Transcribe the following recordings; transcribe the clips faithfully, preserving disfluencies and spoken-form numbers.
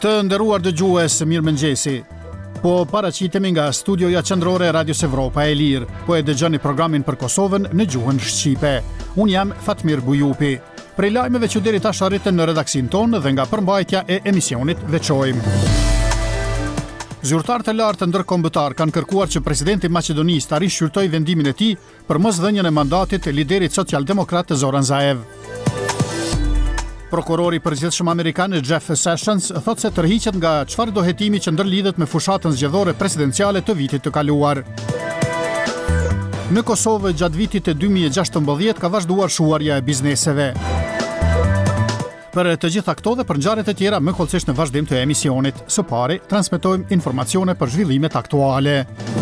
Të nderuar dëgjues, mirëmëngjesi. Po paraqitemi nga studioja qendrore e Radios Evropa e Lirë, po e dëgjoni programin për Kosovën në gjuhën shqipe. Unë jam Fatmir Bujupi. Prej lajmeve që deri tash arritën në redaksin tonë dhe nga përmbajtja e emisionit veçojmë. Zyrtarët e lartë ndërkombëtar kanë kërkuar që presidenti i Maqedonisë ta rishqyrtojë vendimin e tij për mosdhënien e mandatit të liderit social-demokrat Zoran Zaev. Prokurori i përgjithshëm amerikan Jeff Sessions thotë se tërhiqet nga çfarëdo hetimi që ndërlidhet me fushatën zgjedhore presidenciale të vitit të kaluar. Në Kosovë gjatë vitit të dy mijë e gjashtëmbëdhjetë ka vazhduar shuarja e bizneseve. Për të gjitha këto dhe për ngjarjet e tjera më kollësisht në vazhdim të emisionit. Së pari transmetojmë informacione për zhvillimet aktuale.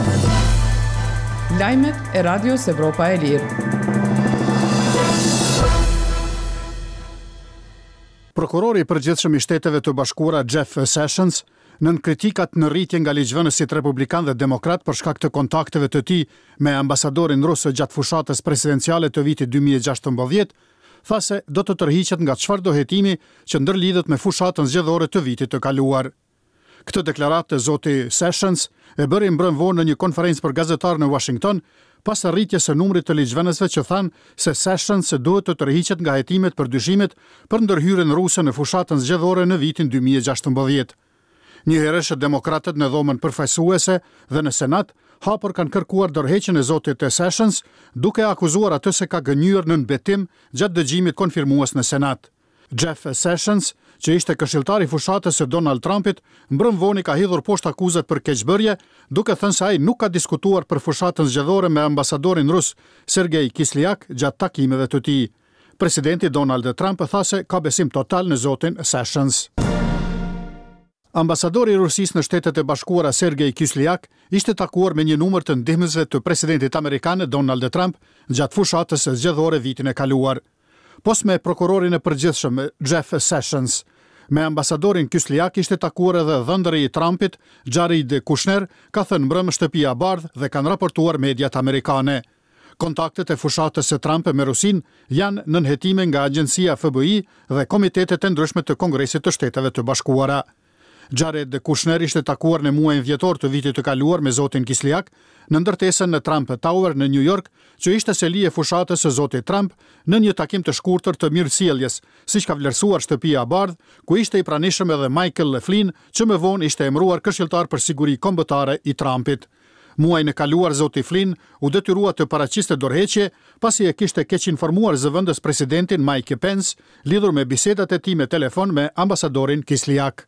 Lajmet e Radios Evropa e Lirë. Prokurori i përgjithshëm i Shteteve të Bashkuara Jeff Sessions, nën kritikat në rritje nga ligjvënësit republikan dhe demokrat për shkak të kontakteve të tij me ambasadorin rus gjatë fushatës presidenciale të vitit dy mijë e gjashtëmbëdhjetë, tha se do të tërhiqet nga çfarëdo hetimi që ndërlidhet me fushatën zgjedhore të vitit të kaluar. Këtë deklaratë të zoti Sessions e bëri mbrëm vonë në një konferencë për gazetarë në Washington, pas rritjes së numrit të ligjvënësve që thanë se Sessions duhet të tërhiqet nga hetimet për dyshimet për ndërhyrjen ruse në fushatën zgjedhore në vitin dy mijë e gjashtëmbëdhjetë. Njëherësh demokratët në dhomën përfaqësuese dhe në Senat hapur kanë kërkuar dorëheqjen e zotit të Sessions, duke akuzuar atë se ka gënjur nën betim gjatë dëgjimit konfirmues në Senat. Jeff Sessions, që ishte këshilltar i fushatës së Donald Trumpit, mbrëm voni ka hidhur poshtë akuzat për keqbërje, duke thënë se ai nuk ka diskutuar për fushatën zgjedhore me ambasadorin rus Sergej Kislyak gjatë takimeve të tij. Presidenti Donald Trump tha se ka besim total në zotin Sessions. Ambasadori i Rusisë në Shtetet e Bashkuara Sergej Kislyak ishte takuar me një numër të ndihmësve të presidentit amerikan Donald Trump gjatë fushatës së zgjedhore vitin e kaluar. Pos me prokurorin e përgjithshëm Jeff Sessions, me ambasadorin Kislyak ishte takuar edhe dhëndëri i Trumpit, Jared Kushner, ka thënë mbrëm shtëpia e Bardhë dhe kanë raportuar mediat amerikane. Kontaktet e fushatës së Trump me Rusin janë nën hetime nga Agjencia F B I dhe komitetet e ndryshme të Kongresit të Shteteve të Bashkuara. Jared Kushner ishte takuar në muajin dhjetor të vitit të kaluar me zotin Kislyak në ndërtesën në Trump Tower në New York, që ishte seli e fushatës së zotit Trump në një takim të shkurtër të mirësjelljes, siç ka vlerësuar shtëpia e Bardhë, ku ishte i pranishëm edhe Michael Flynn, që më vonë ishte emëruar këshilltar për siguri kombëtare i Trumpit. Muajin e kaluar zoti Flynn u detyrua të paraqiste dorëheqje pasi e kishte keq informuar zëvendës presidentin Mike Pence lidhur me bisedat e tij me telefon me ambasadorin Kislyak.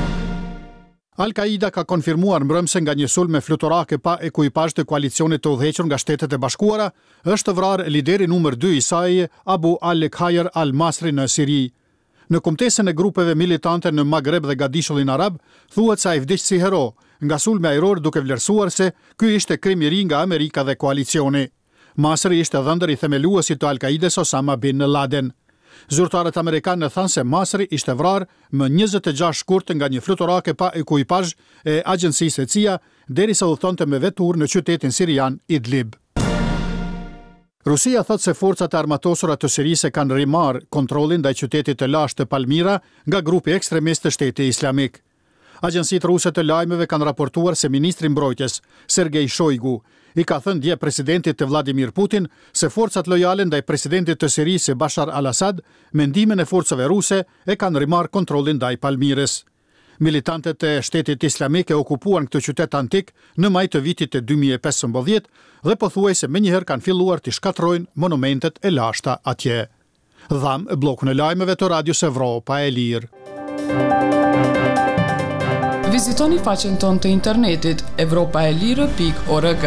Al-Qaida ka konfirmuar mbrëmse nga një sulm me fluturake pa ekuipazh të koalicionit të udhëhequr nga Shtetet e Bashkuara, është vrarë lideri numër dy i saj, Abu al-Khair al-Masri në Siri. Në kumtesën e grupeve militante në Maghreb dhe Gadishullin Arab, thuhet se ai vdiq si hero, nga sulmi ajror, duke vlerësuar se ky ishte krim i ri nga Amerika dhe koalicioni. Masri ishte dhëndër i themeluesit të Al-Qaides Osama bin Laden. Zyrtarët amerikanë thanë se Masri ishte vrarë më njëzet e gjashtë shkurt nga një fluturake pa ekuipazh e agjencisë e C I A, derisa udhëtonte me vetur në qytetin sirian Idlib. Rusia thotë se forcat e armatosura të Sirisë kanë rimarrë kontrollin ndaj qytetit të lashtë të Palmira nga grupi ekstremist të Shtetit Islamik. Agjencitë ruse të lajmeve kanë raportuar se ministri i mbrojtjes Sergej Shoigu i ka thënë dje presidentit të Vladimir Putin se forcat lojale ndaj presidentit të Sirisë Bashar al-Assad me ndihmën e forcave ruse e kanë rimarrë kontrollin ndaj Palmirës. Militantët e Shtetit Islamik e okupuan këtë qytet antik në maj të vitit të dy mijë e pesëmbëdhjetë dhe pothuajse menjëherë kanë filluar të shkatrojnë monumentet e lashta atje. Dham bllokun e lajmeve të Radios Evropa e Lirë. Vizitoni faqen tonë të internetit evropa e lirë pikë org.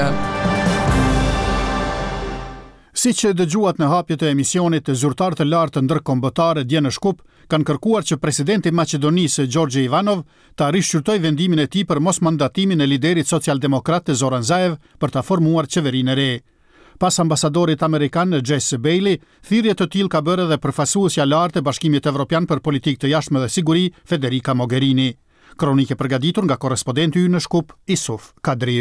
Siç e dëgjuat në hapjet e emisionit, zyrtarë të lartë ndërkombëtarë dje në Shkup kanë kërkuar që presidenti i Maqedonisë Gjorgje Ivanov ta rishqyrtojë vendimin e tij për mosmandatimin e liderit social-demokrat Zoran Zaev për ta formuar qeverinë e re. Pas ambasadorit amerikan Jesse Bailey, thirrje të tillë ka bërë edhe përfaqësuesja lartë e Bashkimit Evropian për Politikë të Jashtme dhe Siguri, Federica Mogherini. Kronike përgatitur nga korrespondenti ynë në Shkup, Isuf Kadriu.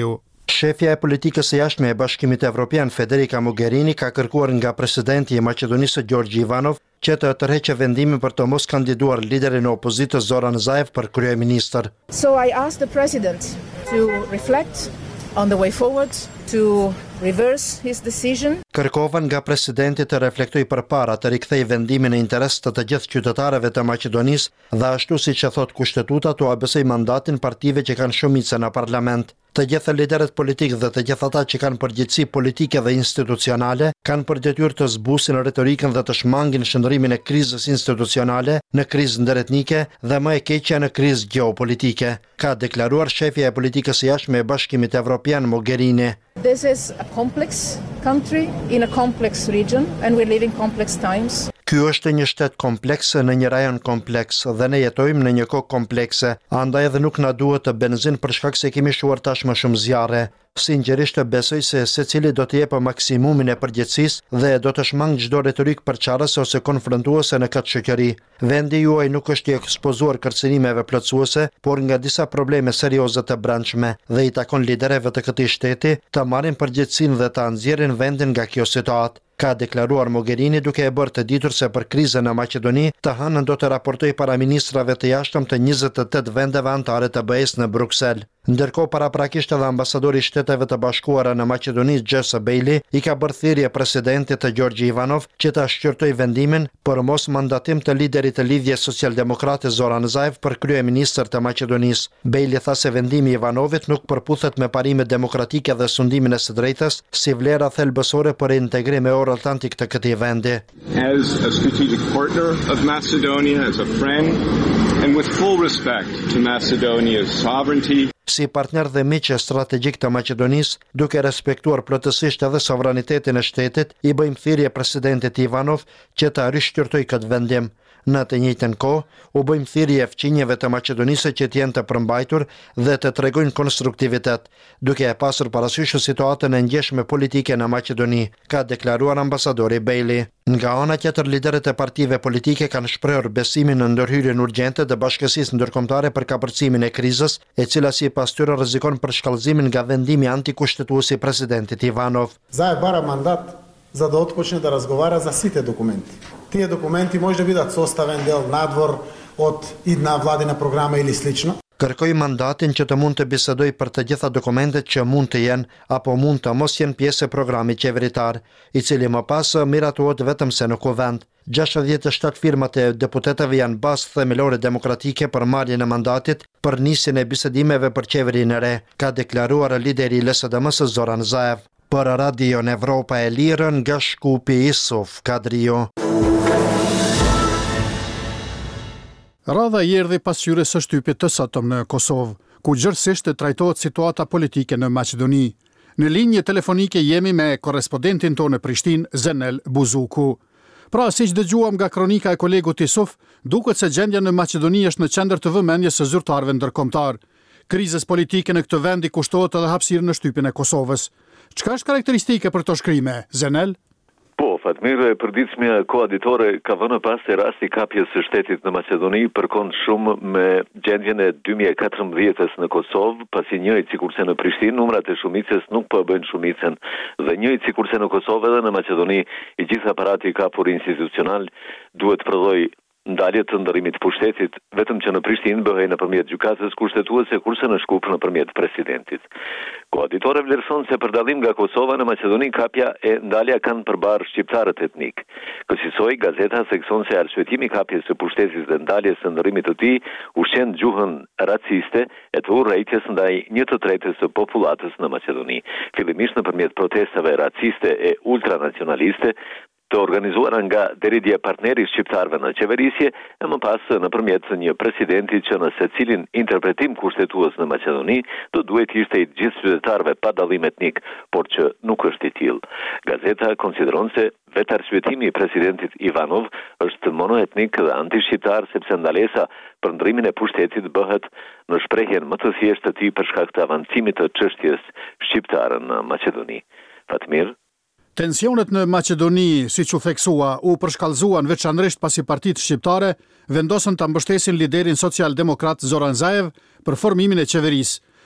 Shefja e politikës së jashtme e Bashkimit Evropian Federica Mogherini ka kërkuar nga presidenti i Maqedonisë Gjorgji Ivanov që të tërheqë vendimin për të mos kandiduar liderin e opozitës Zoran Zaev për kryeministër. So I asked the president to reflect on the way forward, to reverse his decision. Kërkova nga presidenti të reflektoj përpara të rikthej vendimin e interes të të gjithë qytetarëve të Maqedonisë dhe ashtu siç e thot kushtetuta të abësoj mandatin partive që kanë shumicën në parlament. Të gjithë liderët politikë dhe të gjithë ata që kanë përgjegjësi politike dhe institucionale kanë për detyrë të zbusin retorikën dhe të shmangin shndërrimin e krizës institucionale në krizë ndërretnike dhe më e keqja në krizë gjeopolitike, ka deklaruar shefja e politikës së jashtme e Bashkimit Evropian Mogherini. This is a complex country in a complex region and we live in complex times. Ky është një shtet kompleks në një rajon kompleks dhe ne jetojmë në një kohë komplekse, andaj edhe nuk na duhet të benzin për shkak se kemi shuar tashmë shumë zjarre. Sinqerisht besoj se secili do të jepë maksimumin e përgjegjësisë dhe do të shmang çdo retorik përçarëse ose konfrontuese në këtë shoqëri. Vendi juaj nuk është i ekspozuar kërcënimeve plotësuese, por nga disa probleme serioze të brendshme dhe i takon liderëve të këtij shteti të marrin përgjegjësinë dhe të nxjerrin vendin nga kjo situatë, ka deklaruar Mogherini duke e bërë të ditur se për krizën në Maqedoni të hënën do të raportoj para ministrave të jashtëm të njëzet e tetë vendeve anëtare të B E-s në Bruksel. Ndërkohë paraprakisht edhe ambasadori i Shteteve të Bashkuara në Maqedoni Gjesa Bejli i ka bërë thirrje presidentit të Gjorgji Ivanov që ta shqyrtoj vendimin për mos mandatim të liderit të lidhjes socialdemokrate Zoran Zaev për kryeministër të Maqedonisë. Bejli tha se vendimi i Ivanovit nuk përputhet me parimet demokratike dhe sundimin e së drejtës si vlera thelbësore për integrim euro-atlantik të këtij vendi. As a strategic partner of Macedonia, as a friend, and with full respect to Macedonia's sovereignty. Si partner dhe miq strategjik të Maqedonisë, duke respektuar plotësisht edhe sovranitetin e shtetit, i bëjmë thirrje presidentit Ivanov që të rishqyrtoj këtë vendim. Në të njëjtën kohë, u bëjmë thirrje fqinjeve të Maqedonisë që të jenë të përmbajtur dhe të tregojnë konstruktivitet, duke e pasur parasysh situatën e ndjeshme politike në Maqedoni, ka deklaruar ambasadori Bejli. Nga ana tjetër, liderët e partive politike kanë shprehur besimin në ndërhyrjen urgjente të bashkësisë ndërkombëtare për kapërcimin e krizës, e cila sipas tyre rrezikon për shkallëzimin nga vendimi antikushtetues i presidentit Ivanov. Zaev bara mandat za da otpočne da razgovara za site dokumenti. Tije dokumenti može бидат составен дел надвор od idna vladina programa ili slično. Kërkoj mandatin që të mund të bisedoj për të gjitha dokumentet që mund të jenë apo mund të mos jenë pjesë e programit qeveritar, i cili më pas miratuohet vetëm se në kuvend. gjashtëdhjetë e shtatë firmat e deputetëve janë bazë themelore demokratike për marrjen e mandatit për nisjen e bisedimeve për qeverinë e re, ka deklaruar lideri i L S D M-s Zoran Zaev. Për Radio Evropa e Lirë nga Shkupi Isuf Kadrio. Radha i erdhi pas hyrjes së shtypit të sotëm në Kosovë, ku gjërësisht trajtohet situata politike në Maqedoni. Në linje telefonike jemi me korrespondentin tonë në Prishtinë, Zenel Buzuku. Pra, siç dëgjuam nga kronika e kolegut Isuf, duket se gjendja në Maqedoni është në qendër të vëmendjes së zyrtarëve ndërkombëtar. Krizës politike në këtë vend i kushtohet edhe hapësirë në shtypin e Kosovës. Çka është karakteristike për to shkrime, Zenel? Po, Fatmir, e përditshmja koaditore ka vënë pas se rasti kapjes së shtetit në Maqedoni përkon shumë me gjendjen e dy mijë e katërmbëdhjetës në Kosovë, pasi njëjtë sikurse në Prishtinë numrat e shumicës nuk po bëjnë shumicën, dhe njëjtë sikurse në Kosovë edhe në Maqedoni i gjithë aparati kapur institucional duhet të prodhoj ndalje të ndërrimit të pushtetit, vetëm që në Prishtinë bëhej nëpërmjet gjykatës kushtetuese, kurse në Shkup nëpërmjet presidentit. Koaditore vlerëson se për dallim nga Kosova në Maqedoni kapja e ndalja kanë përbarë shqiptarët etnik. Kësaj gazeta sekson se arsyetimi kapjes së pushtetit dhe ndaljes së ndërrimit të tij ushqen gjuhën raciste e të urrëties ndaj një të tretës së popullatës në Maqedoni, fillimisht nëpërmjet protestave raciste e ultranacionaliste të organizuara nga deri dje partneri shqiptarëve në qeverisje, e më pas nëpërmjet një presidenti që në secilin interpretim kushtetues në Maqedoni do duhet ishte i gjithë qytetarëve pa dallim etnik, por që nuk është i tillë. Gazeta konsideron se vetë arsyetimi i presidentit Ivanov është monoetnik dhe antishqiptar, sepse ndalesa për ndrimin e pushtetit bëhet në shprehjen më të thjeshtë të tij për shkak të avancimit të çështjes shqiptare në Maqedoni. Fatmir. Tensionet në Maqedoni, siç u theksua, u përshkallëzuan veçanërisht pasi partitë shqiptare vendosën ta mbështesin liderin social-demokrat Zoran Zaev për formimin e qeverisë.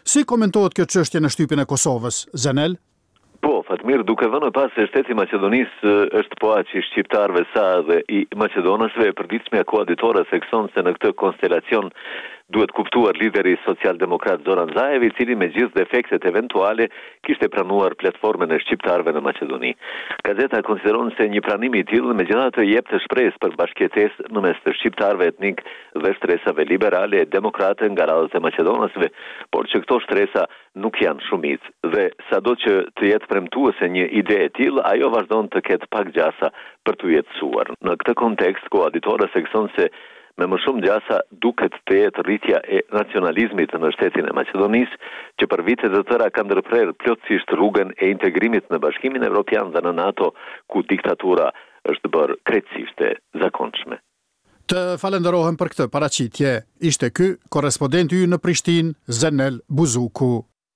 Si komentohet kjo çështje në shtypin e Kosovës, Zenel? Po, Fatmir, duke vënë pas se shteti i Maqedonisë është po aq i shqiptarëve sa dhe i maqedonësve, e përditshmja koaditore thekson se në këtë konstelacion duhet kuptuar lideri social-demokrat Zoran Zaev, i cili me gjithë defektet eventuale kishte pranuar platformën e shqiptarëve në Maqedoni. Gazeta konsideron se një pranim i tillë megjithatë jep të shpresë për bashkëjetesë në mes të shqiptarëve etnik dhe shtresave liberale e demokrate nga radhët e maqedonësve, por që këto shtresa nuk janë shumicë dhe sado që të jetë premtuese një ide e tillë, ajo vazhdon të ketë pak gjasa për të jetësuar. Në këtë kontekst, koaditorë thekson se me më shumë gjasa duket të jetë rritja e nacionalizmit në shtetin e Maqedonisë, që për vite të tëra ka ndërprer plotësisht rrugën e integrimit në Bashkimin Evropian dhe në NATO, ku diktatura është bërë krejtësisht e zakonshme. Të falenderohem për këtë paraqitje. Ishte ky korrespondenti ynë në Prishtinë, Zenel Buzuku.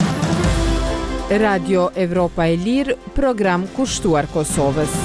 Radio Evropa e Lirë, program kushtuar Kosovës.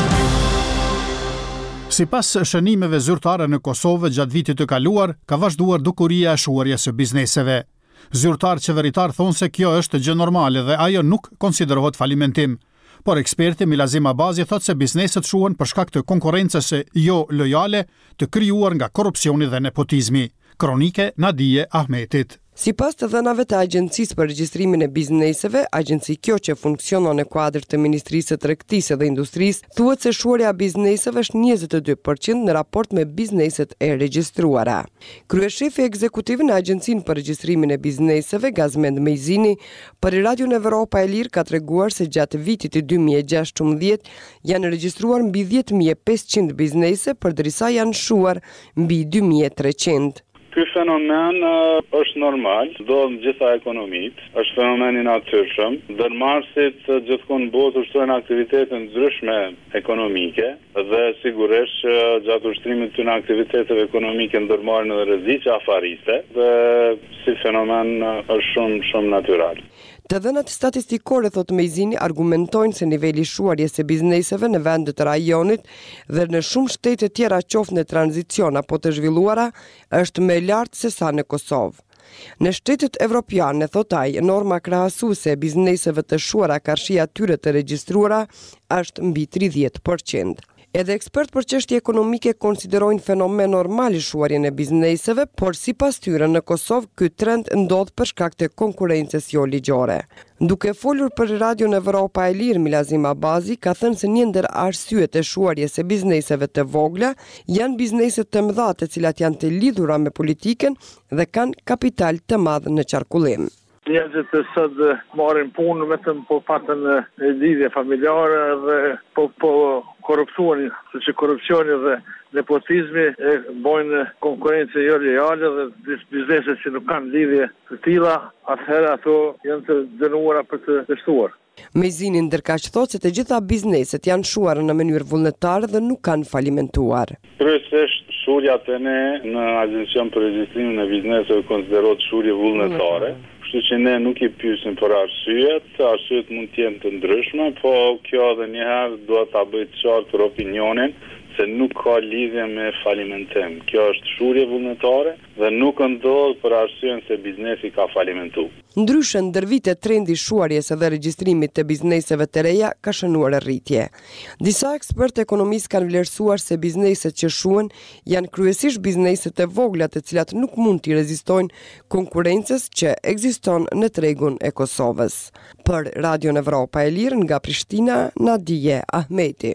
Si pas shënimeve zyrtare në Kosovë gjatë vitit të kaluar, ka vazhduar dukuria e shuarjes së bizneseve. Zyrtar qeveritar thonë se kjo është gjë normale dhe ajo nuk konsiderohet falimentim. Por eksperti Milazim Abazi thotë se bizneset shuhen për shkak të konkurrencës jo lojale të krijuar nga korrupsioni dhe nepotizmi. Kronike Nadije Ahmetit. Si pas të dhënave të Agjencisë për Regjistrimin e Bizneseve, agjenci kjo që funksionon në kuadër të Ministrisë së Tregtisë dhe Industrisë, thuhet se shuarja e bizneseve është njëzet e dy përqind në raport me bizneset e regjistruara. Kryeshefi ekzekutiv në Agjencinë për Regjistrimin e Bizneseve, Gazmend Mejzini, për Radio Evropa e Lirë ka treguar se gjatë vitit të dy mijë e gjashtëmbëdhjetë janë regjistruar mbi dhjetë mijë e pesëqind biznese, përderisa janë shuar mbi dy mijë e treqind. Ky fenomen uh, është normal, ndodh në gjitha ekonomitë, është fenomen i natyrshëm. Ndërmarrësit uh, gjithmonë botë ushtrojnë aktivitete ndryshme ekonomike dhe sigurisht që uh, gjatë ushtrimit të aktiviteteve ekonomike ndërmarrin edhe rreziqe afariste dhe si fenomen uh, është shumë shumë natyral. Të dhënat statistikore, thot Mejzini, argumentojnë se niveli shuarjes së bizneseve në vendet të rajonit dhe në shumë shtete tjera qoftë në tranzicion apo të zhvilluara është më lartë se sa në Kosovë. Në shtetet evropiane, thot ai, norma krahasuese e bizneseve të shuara karshia tyre të regjistruara është mbi tridhjetë përqind. Edhe ekspert për çështje ekonomike konsiderojnë fenomen normal i shuarjen e bizneseve, por sipas tyre në Kosovë ky trend ndodh për shkak të konkurrencës jo ligjore. Duke folur për Radio Evropa e Lirë, Milazim Abazi ka thënë se një ndër arsyet e shuarjes së bizneseve të vogla janë bizneset të mëdha të cilat janë të lidhura me politikën dhe kanë kapital të madh në qarkullim. Njerëzit e sot marrin punë vetëm po patën lidhje familjare dhe po po korrupsioni, sepse korrupsioni dhe nepotizmi e bojnë konkurrencë jo lojale dhe biznese që nuk kanë lidhje të tilla, atëherë ato janë të dënuara për të dështuar. Mejzini ndërkaq thotë se të gjitha bizneset janë shuar në mënyrë vullnetare dhe nuk kanë falimentuar. Kryesisht shurja të ne në Agjencion për Regjistrimin e Bizneseve konsiderohet shurje vullnetare. Kështu që ne nuk i pyesim për arsyet, arsyet mund të jenë të ndryshme, po kjo edhe një herë duhet ta bëj të qartë për opinionin se nuk ka lidhje me falimentim. Kjo është shurje vullnetare dhe nuk ndodh për arsyen se biznesi ka falimentuar. Ndryshe, ndër vite trendi i shuarjes dhe regjistrimit të bizneseve të reja ka shënuar rritje. Disa ekspertë ekonomistë kanë vlerësuar se bizneset që shuhen janë kryesisht bizneset e vogla të cilat nuk mund t'i rezistojnë konkurrencës që ekziston në tregun e Kosovës. Për Radio Evropa e Lirë nga Prishtina, Nadije Ahmeti.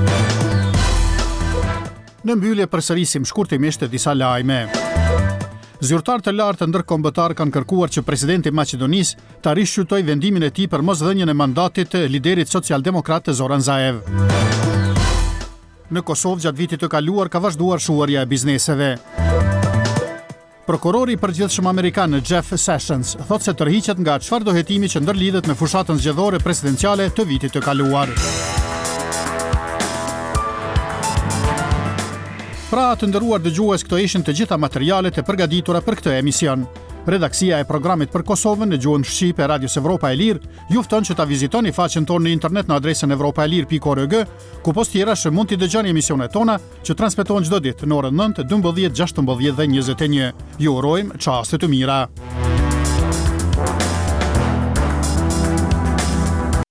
Në mbyllje përsërisim shkurtimisht disa lajme. Zyrtar të lartë ndërkombëtar kanë kërkuar që presidenti i Maqedonisë ta rishqyrtojë vendimin e tij për mosdhënien e mandatit të liderit socialdemokrat Zoran Zaev. Në Kosovë gjatë vitit të kaluar ka vazhduar shuarja e bizneseve. Prokurori i përgjithshëm amerikan Jeff Sessions thotë se tërhiqet nga çfarëdo hetimi që ndërlidhet me fushatën zgjedhore presidenciale të vitit të kaluar. Pra të nderuar dëgjues, këto ishin të gjitha materialet e përgatitura për këtë emision. Redaksia e programit për Kosovën në gjuhën shqipe e Radios Evropa e Lirë ju fton që ta vizitoni faqen tonë në internet në adresën evropaelir pikë org, ku post tjerash mund t'i dëgjoni emisionet tona që transmetohen çdo ditë në orën nëntë, dymbëdhjetë, gjashtëmbëdhjetë dhe njëzet e një. Ju urojmë çaste të mira.